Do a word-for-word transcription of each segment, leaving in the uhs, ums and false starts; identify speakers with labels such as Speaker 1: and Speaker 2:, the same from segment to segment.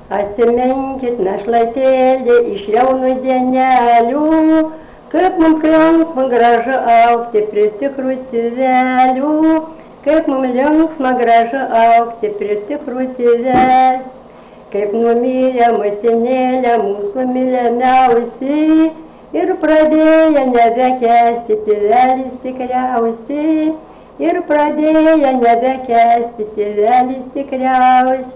Speaker 1: Atsiminkit našlaitėlį iš jaunų dienelių, kaip mums linksma gražu augti prie tikrų tėvelių, kaip mums linksma gražu augti prie tikrų tėvelių, kaip numirė motinėlė mūsų mylimiausi ir pradėjo nebekęsti tėvelis tikriausiai, ir pradėjo nebekęsti tėvelis tikriausiai.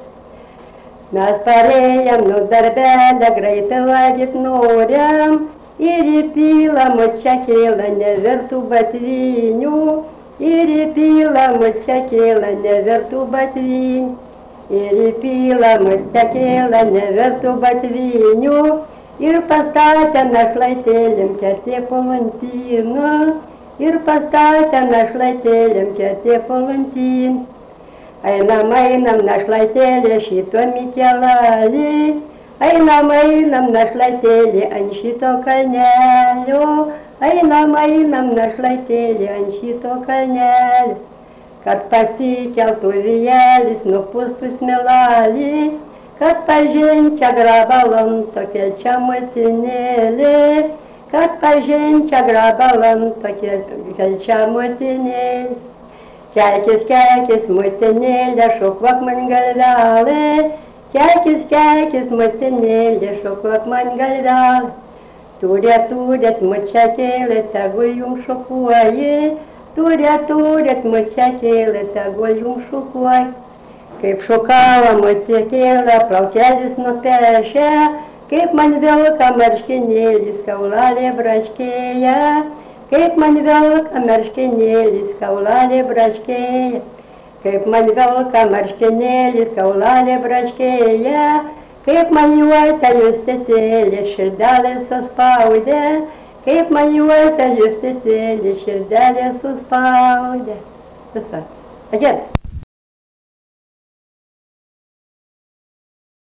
Speaker 1: Mes parėjom nuo darbelę, greitai valgyt norėjom, ir į pilą močia kėlą nevertų batvinių, ir į pilą močia kėlą nevertų batvinių, ir į pilą močia kėlą nevertų batvinių, ir pastatė našlaitėlėm kertė po lentyną, ir pastatė našlaitėlėm kertė po lentyną. Einam, einam, našlaitėlė šito Mikelalį, einam, einam, našlaitėlė ant šito kalnelio, einam, einam, našlaitėlė ant šito kalnelio, kad pasikeltų vėjelis nupūstų smelalį, kad pažinčia grabalanto kelčia motinėlė, kad pažinčia grabalanto kelčia motinėlė. Kelkis, kelkis, motinėlė, šokuok man galvelę, kelkis, kelkis, motinėlė, šokuok man galvelę. Turėt, turėt, močia kėlė, tegul jums šokuoji, turėt, turėt, močia kėlė, tegul jums šokuoji. Kaip šokavo močia kėlė, plaukelis nupešė, kaip man vilka marškinėlis, kaulalė braškėja. Kaip man vilka marškinėlis, kaulalė braškėja, kaip man vilka marškinėlis, kaulalė braškėja, kaip man juose justetėlė, širdelė suspaudė, kaip man juose justetėlė, širdelė suspaudė. Visą. Agent.